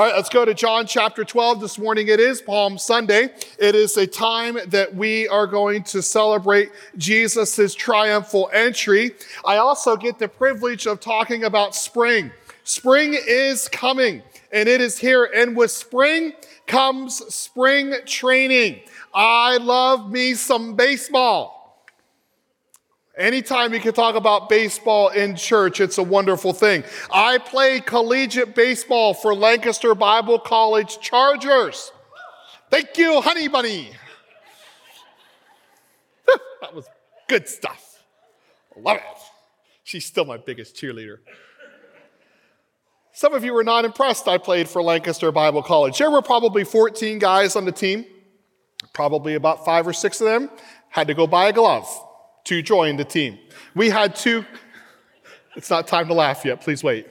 All right, let's go to John chapter 12 this morning. It is Palm Sunday. It is a time that we are going to celebrate Jesus' triumphal entry. I also get the privilege of talking about spring. Spring is coming, and it is here. And with spring comes spring training. I love me some baseball. Anytime you can talk about baseball in church, it's a wonderful thing. I played collegiate baseball for Lancaster Bible College Chargers. Thank you, honey bunny. That was good stuff. Love it. She's still my biggest cheerleader. Some of you were not impressed I played for Lancaster Bible College. There were probably 14 guys on the team. Probably about 5 or 6 of them had to go buy a glove to join the team. We had 2, it's not time to laugh yet, please wait.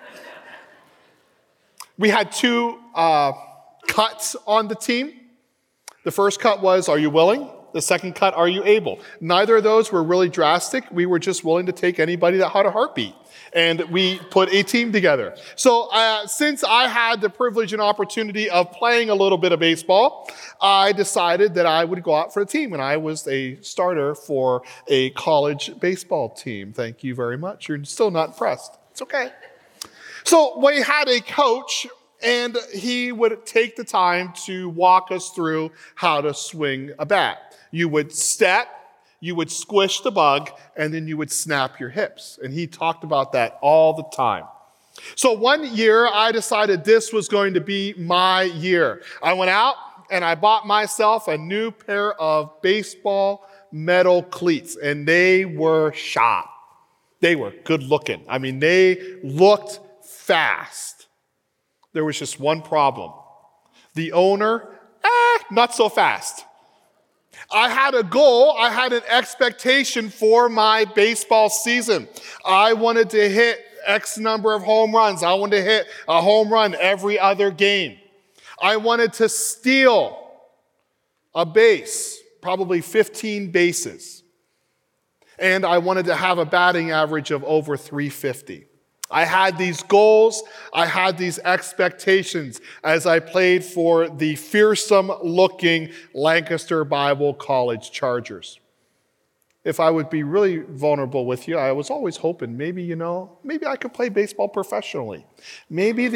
We had 2 cuts on the team. The first cut was, are you willing? The second cut, are you able? Neither of those were really drastic. We were just willing to take anybody that had a heartbeat. And we put a team together. So since I had the privilege and opportunity of playing a little bit of baseball, I decided that I would go out for a team. And I was a starter for a college baseball team. Thank you very much. You're still not impressed. It's okay. So we had a coach, and he would take the time to walk us through how to swing a bat. You would step, you would squish the bug, and then you would snap your hips. And he talked about that all the time. So one year, I decided this was going to be my year. I went out and I bought myself a new pair of baseball metal cleats, and they were sharp. They were good looking. I mean, they looked fast. There was just one problem. The owner, not so fast. I had a goal, I had an expectation for my baseball season. I wanted to hit X number of home runs. I wanted to hit a home run every other game. I wanted to steal a base, probably 15 bases. And I wanted to have a batting average of over 350. I had these goals, I had these expectations as I played for the fearsome-looking Lancaster Bible College Chargers. If I would be really vulnerable with you, I was always hoping maybe I could play baseball professionally. Maybe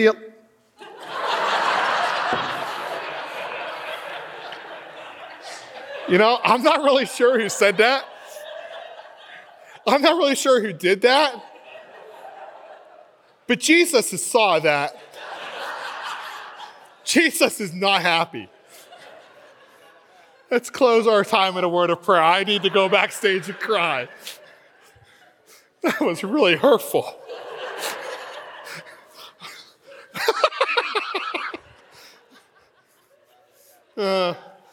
I'm not really sure who said that. I'm not really sure who did that. But Jesus saw that. Jesus is not happy. Let's close our time in a word of prayer. I need to go backstage and cry. That was really hurtful. I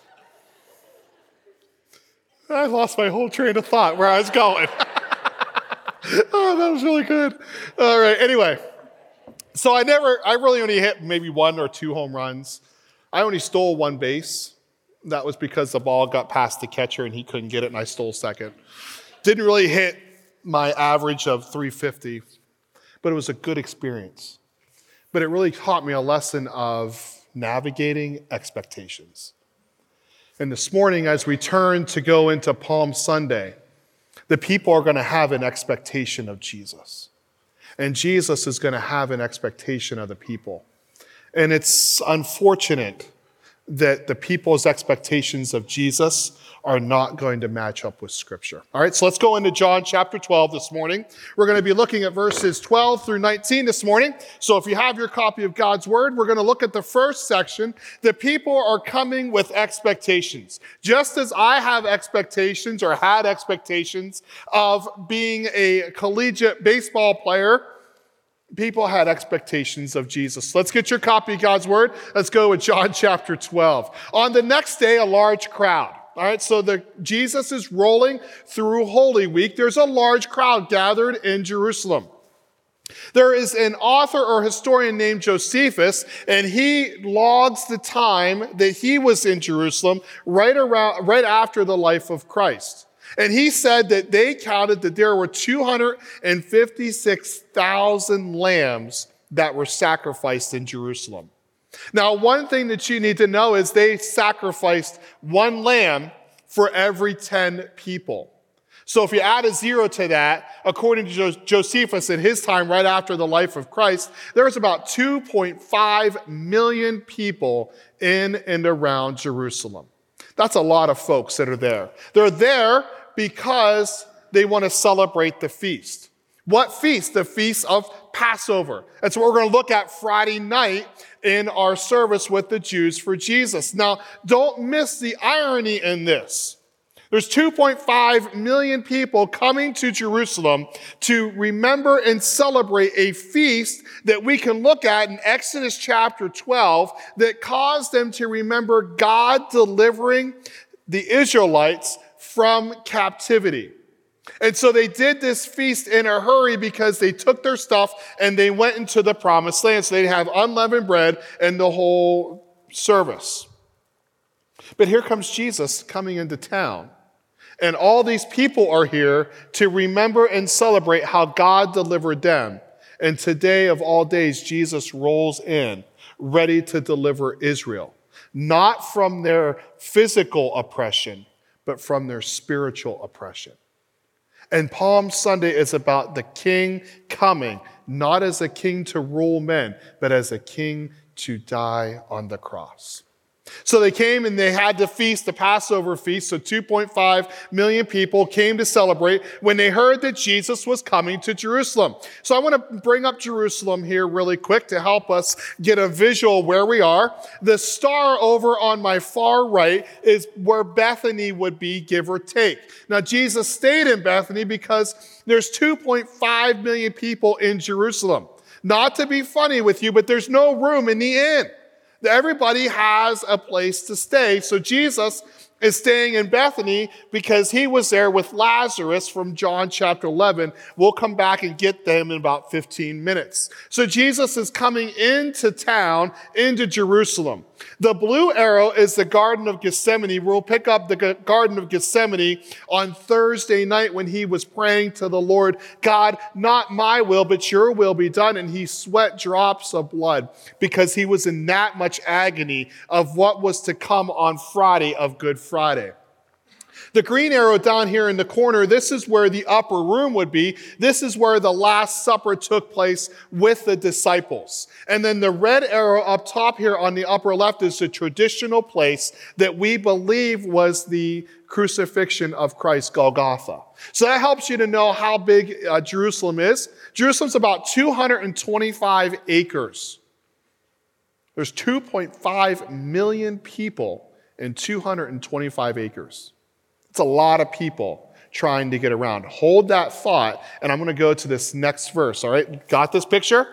lost my whole train of thought where I was going. Oh, that was really good. All right, anyway. So I really only hit maybe 1 or 2 home runs. I only stole 1 base. That was because the ball got past the catcher and he couldn't get it, and I stole second. Didn't really hit my average of 350, but it was a good experience. But it really taught me a lesson of navigating expectations. And this morning, as we turn to go into Palm Sunday, the people are going to have an expectation of Jesus. And Jesus is going to have an expectation of the people. And it's unfortunate that the people's expectations of Jesus are not going to match up with Scripture. All right, so let's go into John chapter 12 this morning. We're going to be looking at verses 12 through 19 this morning. So if you have your copy of God's Word, we're going to look at the first section. The people are coming with expectations. Just as I have expectations or had expectations of being a collegiate baseball player, people had expectations of Jesus. Let's get your copy of God's Word. Let's go with John chapter 12. On the next day, a large crowd. All right, so Jesus is rolling through Holy Week. There's a large crowd gathered in Jerusalem. There is an author or historian named Josephus, and he logs the time that he was in Jerusalem right after the life of Christ. And he said that they counted that there were 256,000 lambs that were sacrificed in Jerusalem. Now, one thing that you need to know is they sacrificed one lamb for every 10 people. So if you add a 0 to that, according to Josephus in his time right after the life of Christ, there was about 2.5 million people in and around Jerusalem. That's a lot of folks that are there. They're there because they want to celebrate the feast. What feast? The Feast of Passover. That's what we're going to look at Friday night in our service with the Jews for Jesus. Now, don't miss the irony in this. There's 2.5 million people coming to Jerusalem to remember and celebrate a feast that we can look at in Exodus chapter 12 that caused them to remember God delivering the Israelites from captivity. And so they did this feast in a hurry because they took their stuff and they went into the promised land. So they'd have unleavened bread and the whole service. But here comes Jesus coming into town. And all these people are here to remember and celebrate how God delivered them. And today of all days, Jesus rolls in, ready to deliver Israel. Not from their physical oppression, but from their spiritual oppression. And Palm Sunday is about the king coming, not as a king to rule men, but as a king to die on the cross. So they came and they had the feast, the Passover feast. So 2.5 million people came to celebrate when they heard that Jesus was coming to Jerusalem. So I want to bring up Jerusalem here really quick to help us get a visual where we are. The star over on my far right is where Bethany would be, give or take. Now, Jesus stayed in Bethany because there's 2.5 million people in Jerusalem. Not to be funny with you, but there's no room in the inn. Everybody has a place to stay. So Jesus is staying in Bethany because he was there with Lazarus from John chapter 11. We'll come back and get them in about 15 minutes. So Jesus is coming into town, into Jerusalem. The blue arrow is the Garden of Gethsemane. We'll pick up the Garden of Gethsemane on Thursday night when he was praying to the Lord, God, not my will, but your will be done. And he sweat drops of blood because he was in that much agony of what was to come on Friday of Good Friday. The green arrow down here in the corner, this is where the upper room would be. This is where the Last Supper took place with the disciples. And then the red arrow up top here on the upper left is the traditional place that we believe was the crucifixion of Christ, Golgotha. So that helps you to know how big Jerusalem is. Jerusalem's about 225 acres. There's 2.5 million people in 225 acres. It's a lot of people trying to get around. Hold that thought, and I'm going to go to this next verse, all right? Got this picture?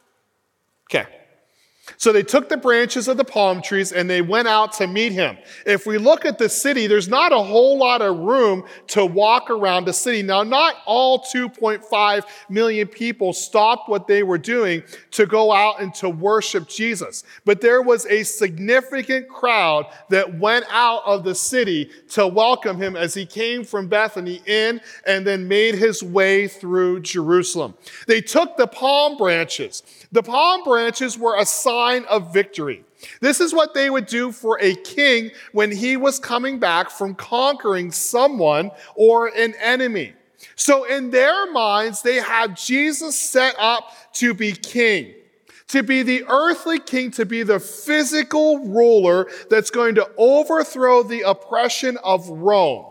Okay. So they took the branches of the palm trees and they went out to meet him. If we look at the city, there's not a whole lot of room to walk around the city. Now, not all 2.5 million people stopped what they were doing to go out and to worship Jesus. But there was a significant crowd that went out of the city to welcome him as he came from Bethany in and then made his way through Jerusalem. They took the palm branches. The palm branches were a sign of victory. This is what they would do for a king when he was coming back from conquering someone or an enemy. So in their minds, they had Jesus set up to be king, to be the earthly king, to be the physical ruler that's going to overthrow the oppression of Rome.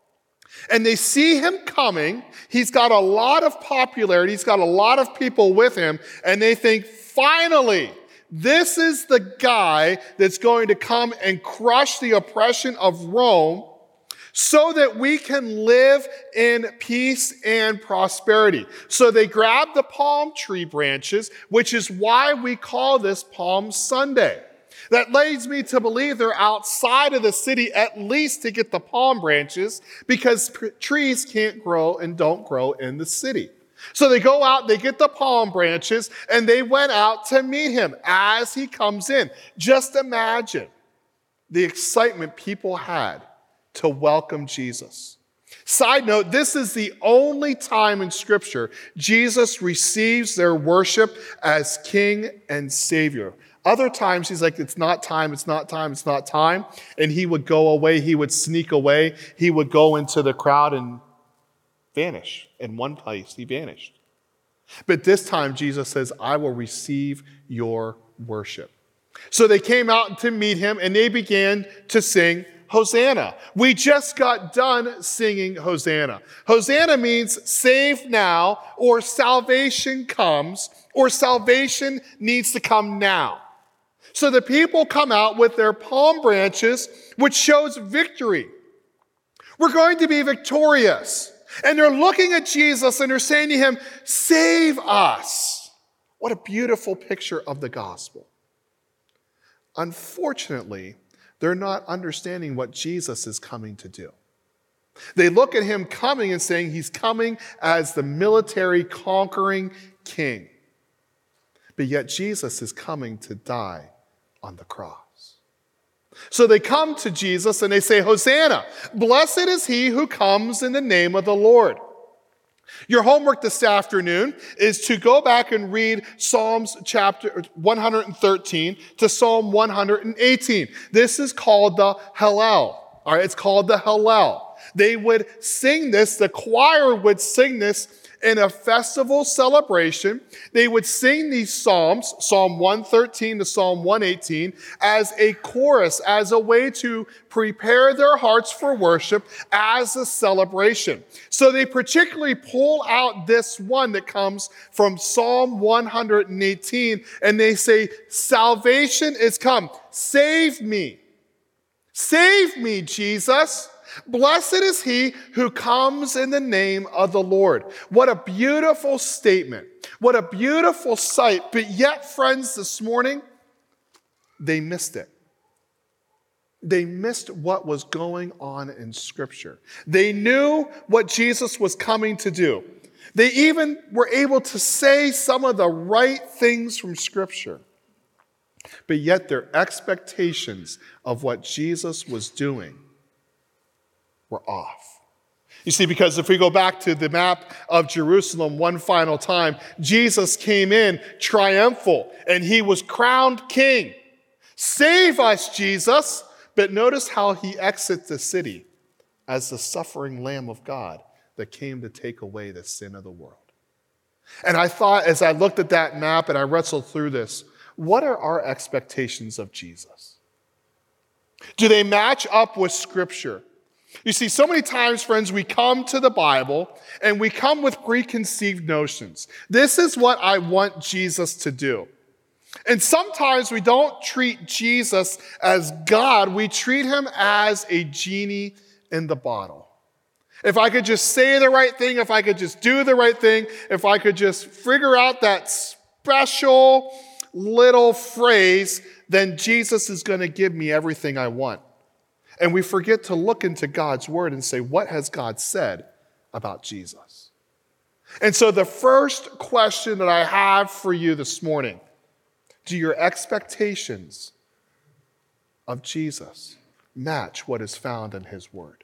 And they see him coming. He's got a lot of popularity. He's got a lot of people with him. And they think, finally, this is the guy that's going to come and crush the oppression of Rome so that we can live in peace and prosperity. So they grab the palm tree branches, which is why we call this Palm Sunday. That leads me to believe they're outside of the city at least to get the palm branches because trees can't grow and don't grow in the city. So they go out, they get the palm branches, and they went out to meet him as he comes in. Just imagine the excitement people had to welcome Jesus. Side note, this is the only time in Scripture Jesus receives their worship as King and Savior. Other times he's like, it's not time, it's not time, it's not time. And he would go away, he would sneak away, he would go into the crowd and vanish. In one place, he vanished. But this time Jesus says, I will receive your worship. So they came out to meet him and they began to sing Hosanna. We just got done singing Hosanna. Hosanna means save now, or salvation comes, or salvation needs to come now. So the people come out with their palm branches, which shows victory. We're going to be victorious. And they're looking at Jesus and they're saying to him, save us. What a beautiful picture of the gospel. Unfortunately, they're not understanding what Jesus is coming to do. They look at him coming and saying he's coming as the military conquering king. But yet Jesus is coming to die on the cross. So they come to Jesus and they say, Hosanna, blessed is he who comes in the name of the Lord. Your homework this afternoon is to go back and read Psalms chapter 113 to Psalm 118. This is called the Hallel. All right, it's called the Hallel. They would sing this, the choir would sing this in a festival celebration. They would sing these psalms, Psalm 113 to Psalm 118, as a chorus, as a way to prepare their hearts for worship as a celebration. So they particularly pull out this one that comes from Psalm 118, and they say, salvation is come. Save me. Save me, Jesus. Blessed is he who comes in the name of the Lord. What a beautiful statement. What a beautiful sight. But yet, friends, this morning, they missed it. They missed what was going on in Scripture. They knew what Jesus was coming to do. They even were able to say some of the right things from Scripture. But yet their expectations of what Jesus was doing were off. You see, because if we go back to the map of Jerusalem one final time, Jesus came in triumphal and he was crowned king. Save us, Jesus. But notice how he exits the city as the suffering Lamb of God that came to take away the sin of the world. And I thought, as I looked at that map and I wrestled through this, what are our expectations of Jesus? Do they match up with Scripture? You see, so many times, friends, we come to the Bible and we come with preconceived notions. This is what I want Jesus to do. And sometimes we don't treat Jesus as God. We treat him as a genie in the bottle. If I could just say the right thing, if I could just do the right thing, if I could just figure out that special little phrase, then Jesus is going to give me everything I want. And we forget to look into God's word and say, what has God said about Jesus? And so the first question that I have for you this morning, do your expectations of Jesus match what is found in his word?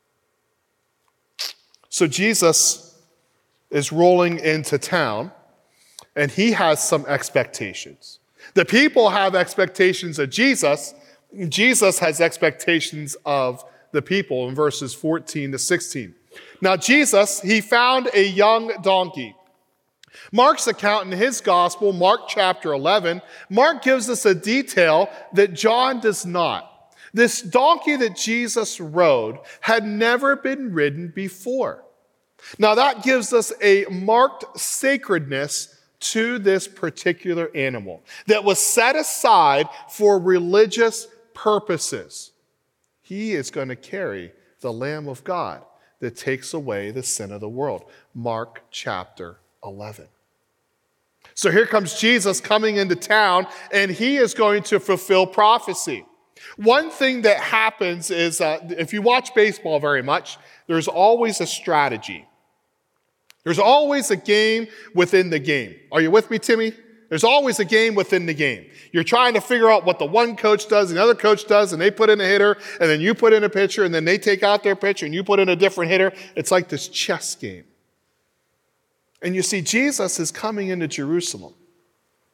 So Jesus is rolling into town, and he has some expectations. The people have expectations of Jesus. Jesus has expectations of the people in verses 14 to 16. Now Jesus, he found a young donkey. Mark's account in his gospel, Mark chapter 11, Mark gives us a detail that John does not. This donkey that Jesus rode had never been ridden before. Now that gives us a marked sacredness to this particular animal that was set aside for religious purposes. He is going to carry the Lamb of God that takes away the sin of the world. Mark chapter 11. So here comes Jesus coming into town, and he is going to fulfill prophecy. One thing that happens is, if you watch baseball very much, there's always a strategy. There's always a game within the game. Are you with me, Timmy? There's always a game within the game. You're trying to figure out what the one coach does and the other coach does, and they put in a hitter, and then you put in a pitcher, and then they take out their pitcher, and you put in a different hitter. It's like this chess game. And you see, Jesus is coming into Jerusalem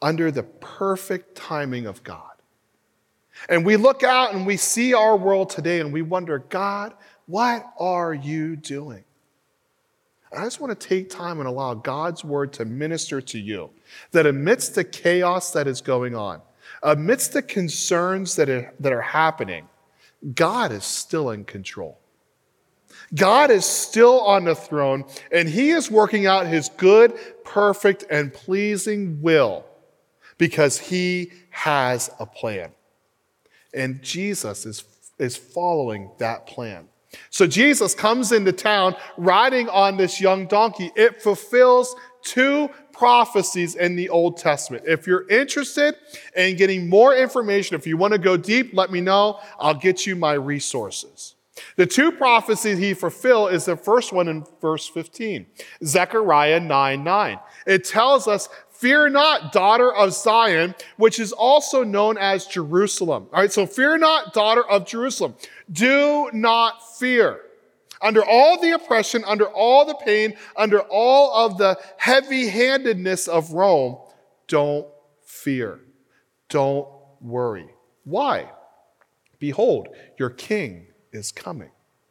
under the perfect timing of God. And we look out and we see our world today and we wonder, God, what are you doing? And I just want to take time and allow God's word to minister to you, that amidst the chaos that is going on, amidst the concerns that are happening, God is still in control. God is still on the throne, and he is working out his good, perfect, and pleasing will because he has a plan. And Jesus is following that plan. So Jesus comes into town riding on this young donkey. It fulfills 2 prophecies in the Old Testament. If you're interested in getting more information, if you want to go deep, let me know. I'll get you my resources. The 2 prophecies he fulfilled is the first one in verse 15, Zechariah 9:9. It tells us, "Fear not, daughter of Zion," which is also known as Jerusalem. All right, so fear not, daughter of Jerusalem. Do not fear. Under all the oppression, under all the pain, under all of the heavy-handedness of Rome, don't fear. Don't worry. Why? Behold, your king is coming.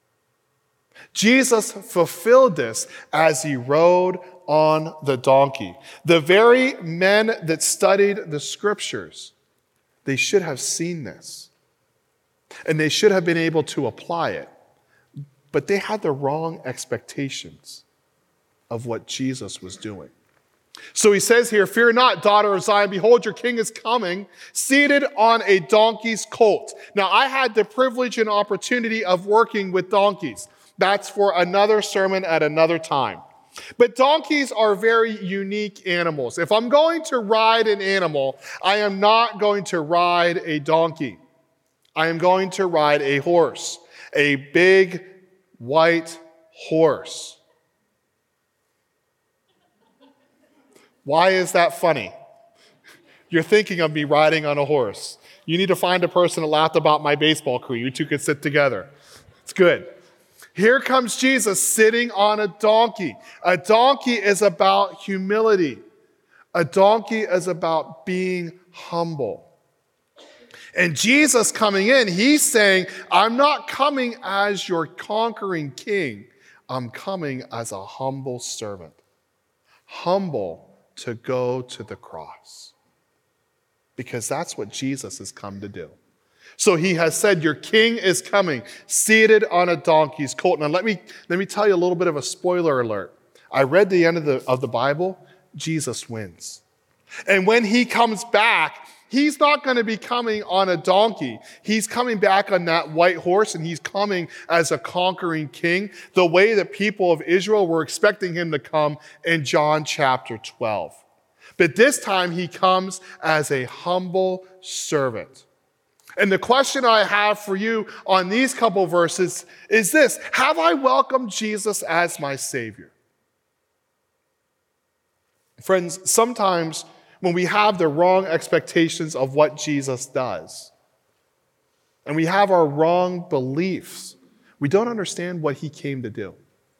Jesus fulfilled this as he rode on the donkey. The very men that studied the scriptures, they should have seen this. And they should have been able to apply it. But they had the wrong expectations of what Jesus was doing. So he says here, "Fear not, daughter of Zion. Behold, your king is coming, seated on a donkey's colt." Now, I had the privilege and opportunity of working with donkeys. That's for another sermon at another time. But donkeys are very unique animals. If I'm going to ride an animal, I am not going to ride a donkey. I am going to ride a horse, a big white horse. Why is that funny? You're thinking of me riding on a horse. You need to find a person that laughed about my baseball career. You two could sit together. It's good. Here comes Jesus sitting on a donkey. A donkey is about humility. A donkey is about being humble. And Jesus coming in, he's saying, I'm not coming as your conquering king. I'm coming as a humble servant. Humble to go to the cross. Because that's what Jesus has come to do. So he has said, your king is coming, seated on a donkey's colt. Now let me tell you a little bit of a spoiler alert. I read the end of the Bible. Jesus wins. And when he comes back, he's not going to be coming on a donkey. He's coming back on that white horse, and he's coming as a conquering king, the way the people of Israel were expecting him to come in John chapter 12. But this time he comes as a humble servant. And the question I have for you on these couple verses is this: have I welcomed Jesus as my Savior? Friends, sometimes when we have the wrong expectations of what Jesus does, and we have our wrong beliefs, we don't understand what he came to do.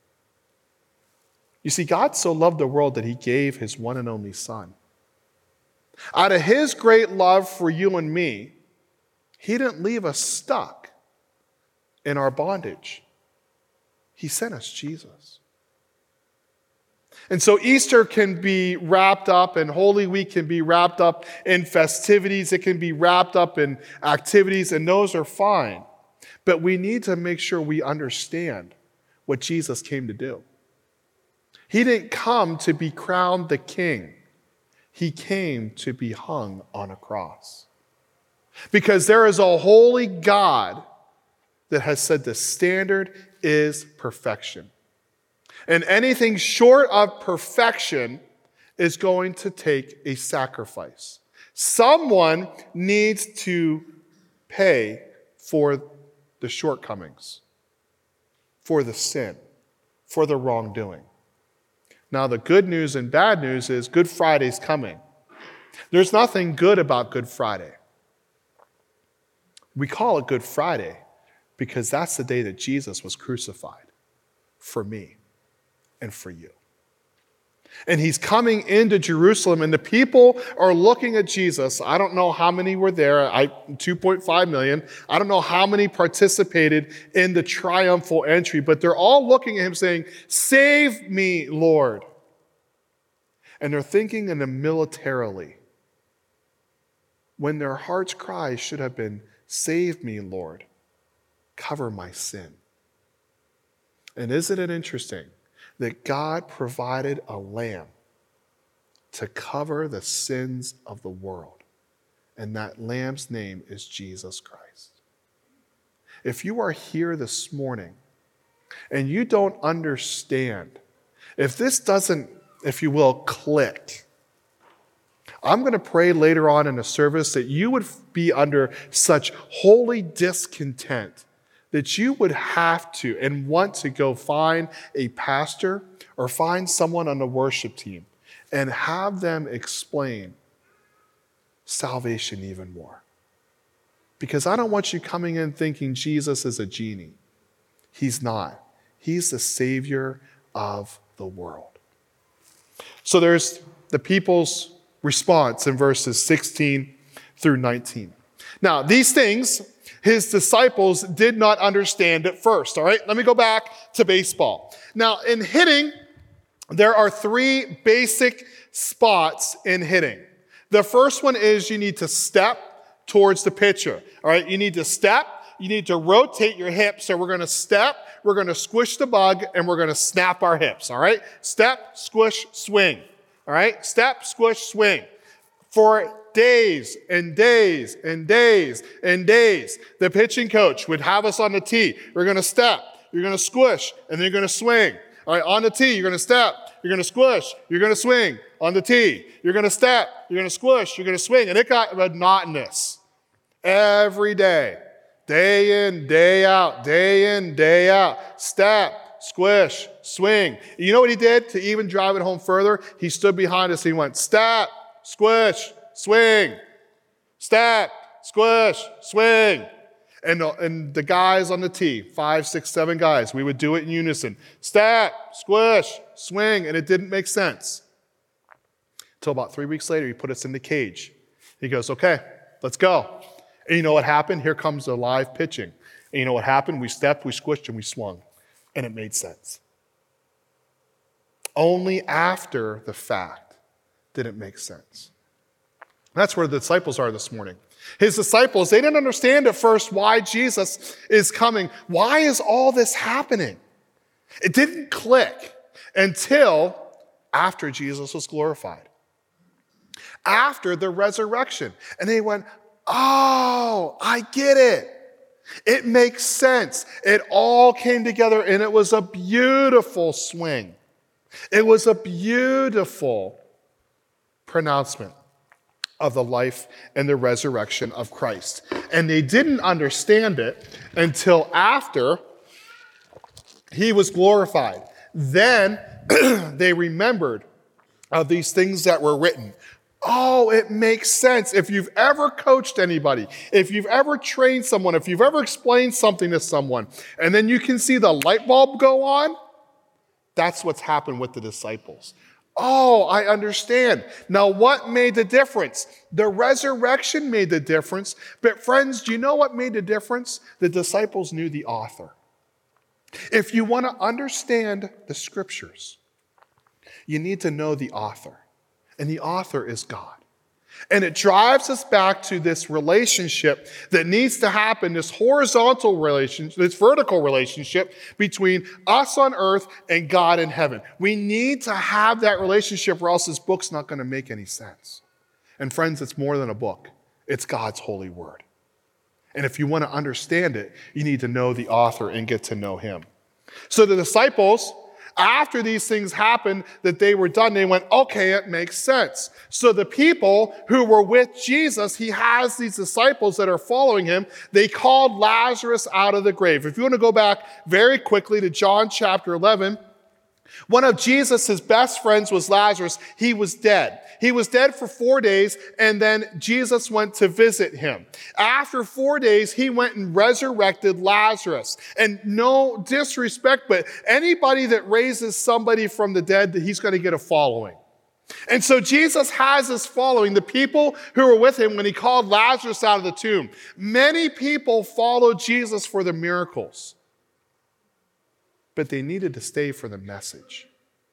You see, God so loved the world that he gave his one and only Son. Out of his great love for you and me, he didn't leave us stuck in our bondage. He sent us Jesus. And so Easter can be wrapped up, and Holy Week can be wrapped up in festivities. It can be wrapped up in activities, and those are fine. But we need to make sure we understand what Jesus came to do. He didn't come to be crowned the king. He came to be hung on a cross. Because there is a holy God that has said the standard is perfection. And anything short of perfection is going to take a sacrifice. Someone needs to pay for the shortcomings, for the sin, for the wrongdoing. Now, the good news and bad news is Good Friday's coming. There's nothing good about Good Friday. We call it Good Friday because that's the day that Jesus was crucified for me and for you. And he's coming into Jerusalem, and the people are looking at Jesus. I don't know how many were there, 2.5 million. I don't know how many participated in the triumphal entry, but they're all looking at him saying, "Save me, Lord." And they're thinking in them militarily, when their heart's cry should have been, "Save me, Lord. Cover my sin." And isn't it interesting that God provided a lamb to cover the sins of the world? And that lamb's name is Jesus Christ. If you are here this morning and you don't understand, if this doesn't, if you will, click, I'm going to pray later on in the service that you would be under such holy discontent that you would have to and want to go find a pastor or find someone on the worship team and have them explain salvation even more. Because I don't want you coming in thinking Jesus is a genie. He's not. He's the Savior of the world. So there's the people's response in verses 16 through 19. Now, these things his disciples did not understand at first, all right? Let me go back to baseball. Now, in hitting, there are three basic spots in hitting. The first one is you need to step towards the pitcher, all right? You need to step, you need to rotate your hips. So we're going to step, we're going to squish the bug, and we're going to snap our hips, all right? Step, squish, swing, all right? Step, squish, swing. For days and days and days and days, the pitching coach would have us on the tee. We're going to step, you're going to squish, and then you're going to swing. All right, on the tee, you're going to step, you're going to squish, you're going to swing. On the tee, you're going to step, you're going to squish, you're going to swing. And it got monotonous every day in, day out, day in, day out. Step, squish, swing. You know what he did to even drive it home further? He stood behind us. He went, step, squish, swing, step, squish, swing. And the guys on the tee, 5, 6, 7 guys, we would do it in unison. Step, squish, swing, and it didn't make sense. Until about 3 weeks later, he put us in the cage. He goes, okay, let's go. And you know what happened? Here comes the live pitching. And you know what happened? We stepped, we squished, and we swung. And it made sense. Only after the fact did it make sense. That's where the disciples are this morning. His disciples, they didn't understand at first why Jesus is coming. Why is all this happening? It didn't click until after Jesus was glorified. After the resurrection. And they went, oh, I get it. It makes sense. It all came together and it was a beautiful swing. It was a beautiful pronouncement of the life and the resurrection of Christ. And they didn't understand it until after he was glorified. Then they remembered of these things that were written. Oh, it makes sense. If you've ever coached anybody, if you've ever trained someone, if you've ever explained something to someone, and then you can see the light bulb go on, that's what's happened with the disciples. Oh, I understand. Now, what made the difference? The resurrection made the difference. But friends, do you know what made the difference? The disciples knew the author. If you want to understand the scriptures, you need to know the author. And the author is God. And it drives us back to this relationship that needs to happen, this horizontal relationship, this vertical relationship between us on earth and God in heaven. We need to have that relationship or else this book's not going to make any sense. And friends, it's more than a book. It's God's holy word. And if you want to understand it, you need to know the author and get to know him. So the disciples, after these things happened, that they were done, they went, okay, it makes sense. So the people who were with Jesus, he has these disciples that are following him. They called Lazarus out of the grave. If you want to go back very quickly to John chapter 11, One of Jesus' best friends was Lazarus. He was dead. He was dead for 4 days, and then Jesus went to visit him. After 4 days, he went and resurrected Lazarus. And no disrespect, but anybody that raises somebody from the dead, he's going to get a following. And so Jesus has this following, the people who were with him when he called Lazarus out of the tomb. Many people followed Jesus for the miracles, but they needed to stay for the message.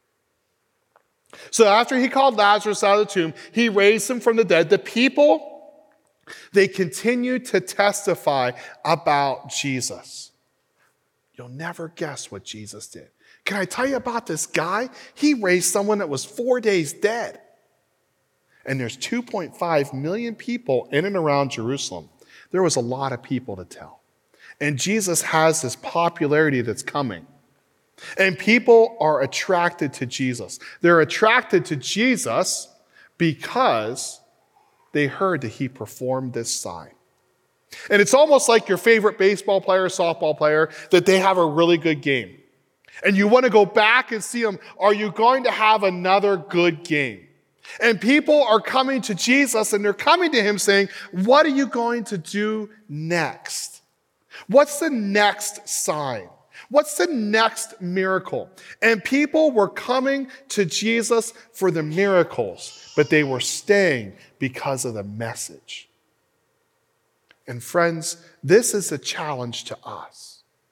So after he called Lazarus out of the tomb, he raised him from the dead. The people, they continued to testify about Jesus. You'll never guess what Jesus did. Can I tell you about this guy? He raised someone that was 4 days dead. And there's 2.5 million people in and around Jerusalem. There was a lot of people to tell. And Jesus has this popularity that's coming. And people are attracted to Jesus. They're attracted to Jesus because they heard that he performed this sign. And it's almost like your favorite baseball player, softball player, that they have a really good game. And you want to go back and see them. Are you going to have another good game? And people are coming to Jesus and they're coming to him saying, what are you going to do next? What's the next sign? What's the next miracle? And people were coming to Jesus for the miracles, but they were staying because of the message. And friends, this is a challenge to us.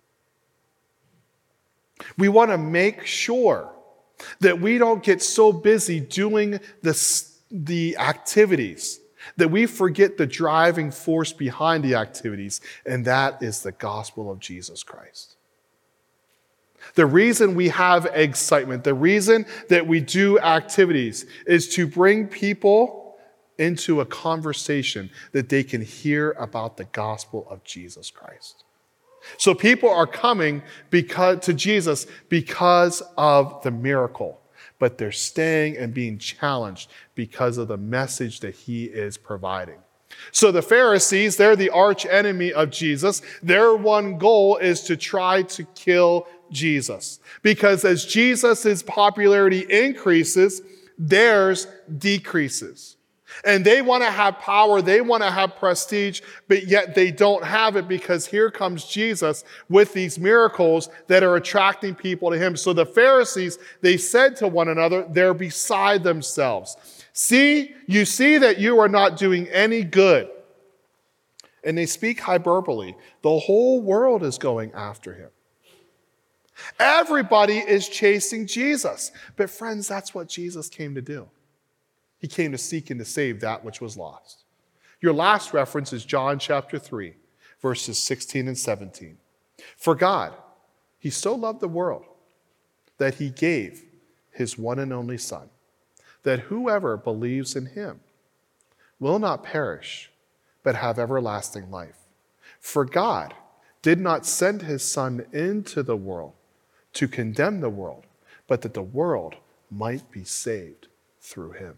We want to make sure that we don't get so busy doing the activities that we forget the driving force behind the activities, and that is the gospel of Jesus Christ. The reason we have excitement, the reason that we do activities is to bring people into a conversation that they can hear about the gospel of Jesus Christ. So people are coming to Jesus because of the miracle, but they're staying and being challenged because of the message that he is providing. So the Pharisees, they're the arch enemy of Jesus. Their one goal is to try to kill Jesus. Because as Jesus' popularity increases, theirs decreases. And they want to have power, they want to have prestige, but yet they don't have it because here comes Jesus with these miracles that are attracting people to him. So the Pharisees, they said to one another, they're beside themselves. You see that you are not doing any good. And they speak hyperbole. The whole world is going after him. Everybody is chasing Jesus. But friends, that's what Jesus came to do. He came to seek and to save that which was lost. Your last reference is John chapter 3, verses 16 and 17. For God, he so loved the world that he gave his one and only Son, that whoever believes in him will not perish, but have everlasting life. For God did not send his Son into the world to condemn the world, but that the world might be saved through him.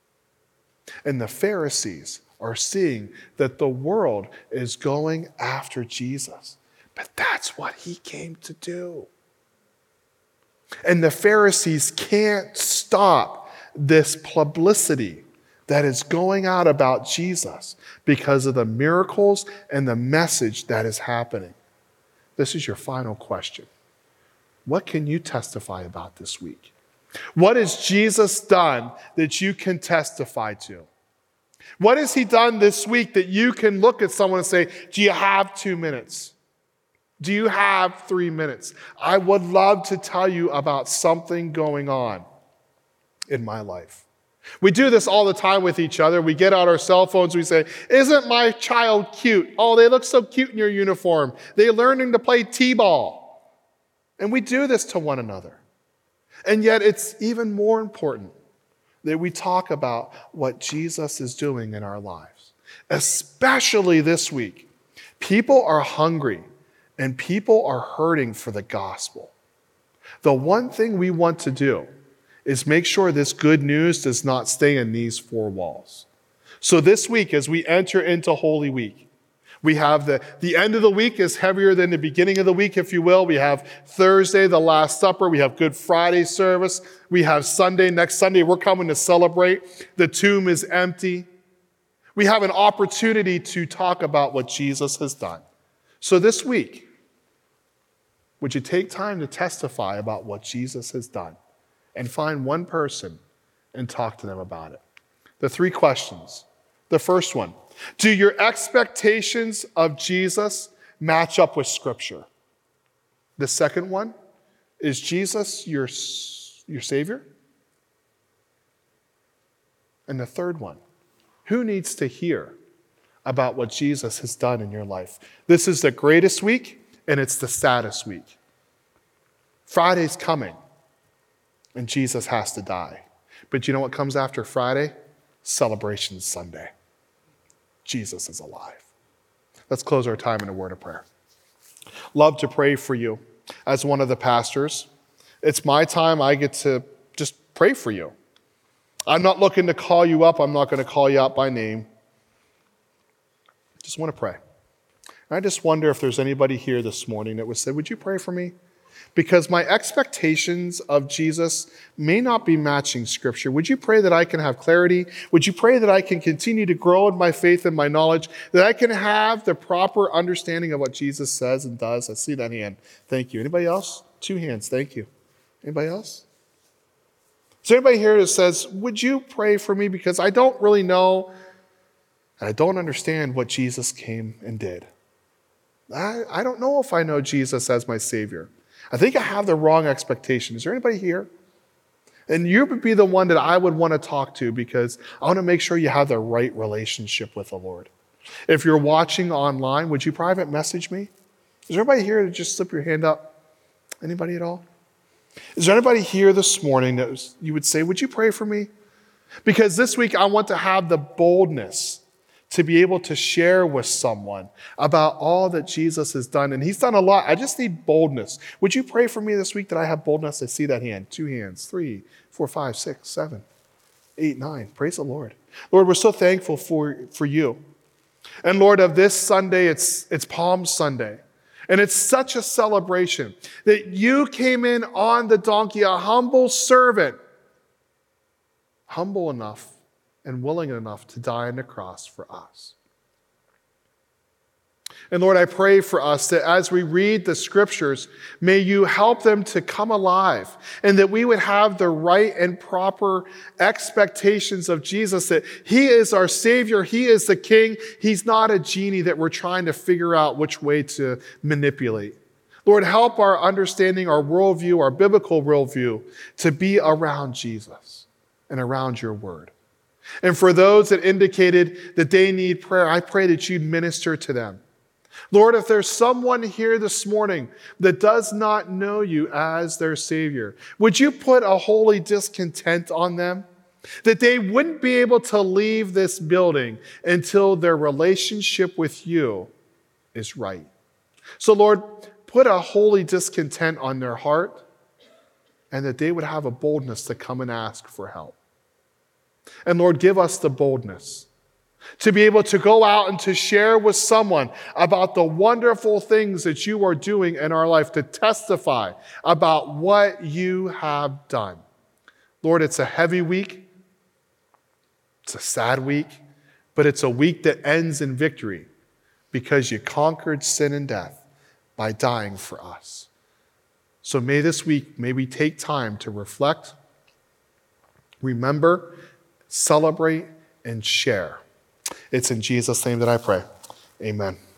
And the Pharisees are seeing that the world is going after Jesus. But that's what he came to do. And the Pharisees can't stop this publicity that is going out about Jesus because of the miracles and the message that is happening. This is your final question. What can you testify about this week? What has Jesus done that you can testify to? What has he done this week that you can look at someone and say, do you have 2 minutes? Do you have 3 minutes? I would love to tell you about something going on in my life. We do this all the time with each other. We get out our cell phones. We say, isn't my child cute? Oh, they look so cute in your uniform. They're learning to play t-ball. And we do this to one another. And yet it's even more important that we talk about what Jesus is doing in our lives. Especially this week. People are hungry and people are hurting for the gospel. The one thing we want to do is make sure this good news does not stay in these four walls. So this week, as we enter into Holy Week, We have the end of the week is heavier than the beginning of the week, if you will. We have Thursday, the Last Supper. We have Good Friday service. We have Sunday. Next Sunday, we're coming to celebrate. The tomb is empty. We have an opportunity to talk about what Jesus has done. So this week, would you take time to testify about what Jesus has done and find one person and talk to them about it? The 3 questions. The first one, do your expectations of Jesus match up with Scripture? The second one, is Jesus your Savior? And the third one, who needs to hear about what Jesus has done in your life? This is the greatest week, and it's the saddest week. Friday's coming, and Jesus has to die. But you know what comes after Friday? Celebration Sunday. Jesus is alive. Let's close our time in a word of prayer. Love to pray for you as one of the pastors. It's my time. I get to just pray for you. I'm not looking to call you up. I'm not going to call you out by name. Just want to pray. And I just wonder if there's anybody here this morning that would say, would you pray for me? Because my expectations of Jesus may not be matching Scripture. Would you pray that I can have clarity? Would you pray that I can continue to grow in my faith and my knowledge, that I can have the proper understanding of what Jesus says and does? I see that hand. Thank you. Anybody else? 2 hands. Thank you. Anybody else? Is there anybody here that says, would you pray for me because I don't really know and I don't understand what Jesus came and did? I don't know if I know Jesus as my Savior. I think I have the wrong expectation. Is there anybody here? And you would be the one that I would want to talk to because I want to make sure you have the right relationship with the Lord. If you're watching online, would you private message me? Is there anybody here to just slip your hand up? Anybody at all? Is there anybody here this morning that you would say, would you pray for me? Because this week I want to have the boldness to be able to share with someone about all that Jesus has done. And he's done a lot. I just need boldness. Would you pray for me this week that I have boldness? I see that hand. 2 hands, 3, 4, 5, 6, 7, 8, 9. Praise the Lord. Lord, we're so thankful for you. And Lord, of this Sunday, it's Palm Sunday. And it's such a celebration that you came in on the donkey, a humble servant, humble enough and willing enough to die on the cross for us. And Lord, I pray for us that as we read the Scriptures, may you help them to come alive and that we would have the right and proper expectations of Jesus, that he is our Savior, he is the King, he's not a genie that we're trying to figure out which way to manipulate. Lord, help our understanding, our worldview, our biblical worldview to be around Jesus and around your word. And for those that indicated that they need prayer, I pray that you'd minister to them. Lord, if there's someone here this morning that does not know you as their Savior, would you put a holy discontent on them? That they wouldn't be able to leave this building until their relationship with you is right. So Lord, put a holy discontent on their heart and that they would have a boldness to come and ask for help. And Lord, give us the boldness to be able to go out and to share with someone about the wonderful things that you are doing in our life, to testify about what you have done. Lord, it's a heavy week. It's a sad week, but it's a week that ends in victory because you conquered sin and death by dying for us. So may this week, may we take time to reflect, remember, celebrate, and share. It's in Jesus' name that I pray. Amen.